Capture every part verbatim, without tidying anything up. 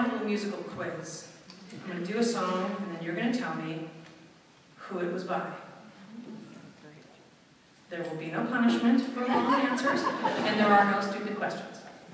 have a little musical quiz. I'm going to do a song, and then you're going to tell me who it was by. There will be no punishment for wrong answers, and there are no stupid questions.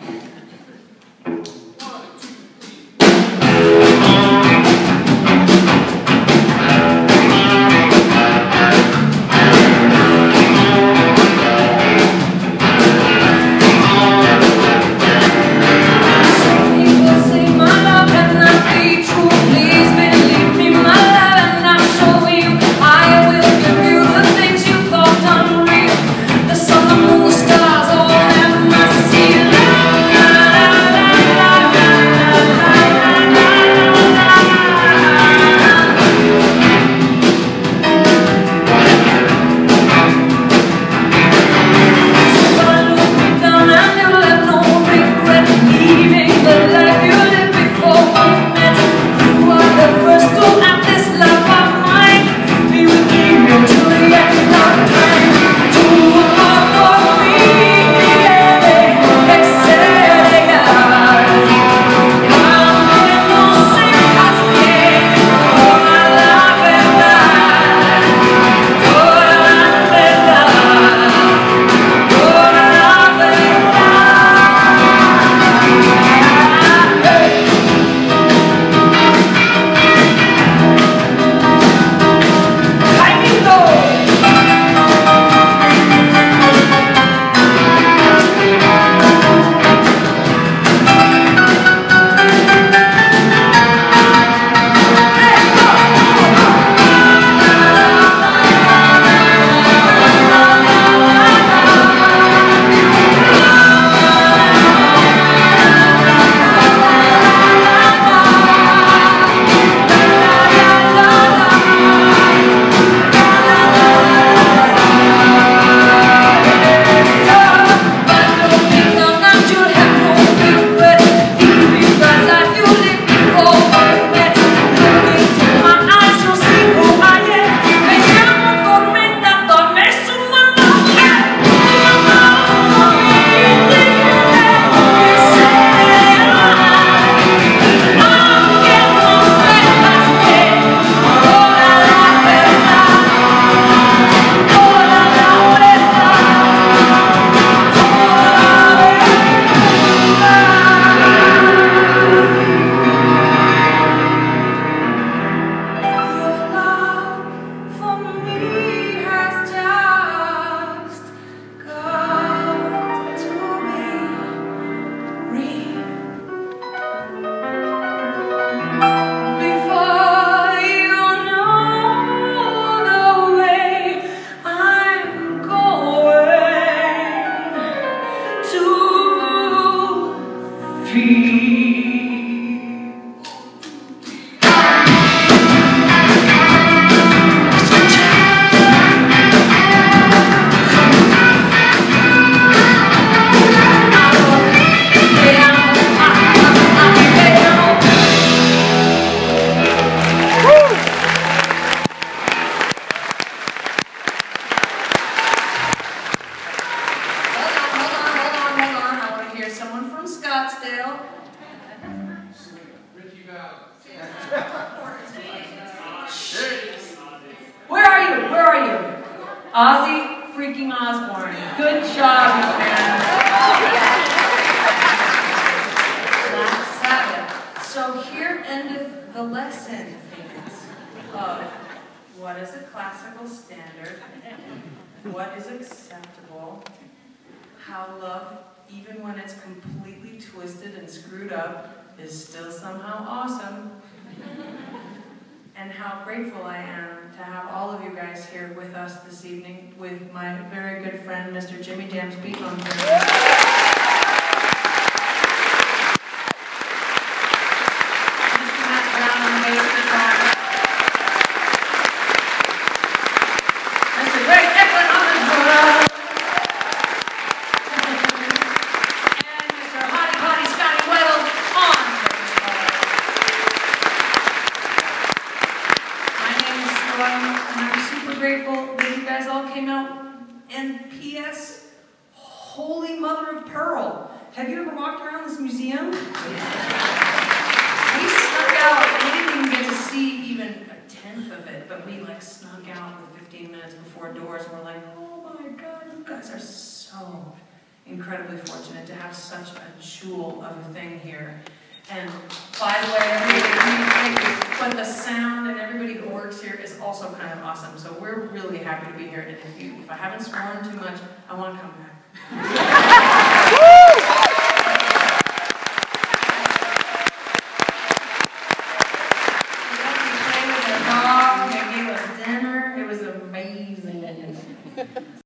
Ozzy freaking Osbourne. Good job, man. Black Sabbath. So here endeth the lesson of what is a classical standard, what is acceptable, how love, even when it's completely twisted and screwed up, is still somehow awesome, and how grateful I am to have all of you guys here with us this evening with my very good friend, Mister Jimmy Jam Speak on Thursday. Holy Mother of Pearl. Have you ever walked around this museum? snuck out with fifteen minutes before doors, and we're like, oh my God, you guys are so incredibly fortunate to have such a jewel of a thing here. And by the way, everybody, but the sound and everybody who works here is also kind of awesome. So we're really happy to be here. And if you, if I haven't sworn too much, I want to come back.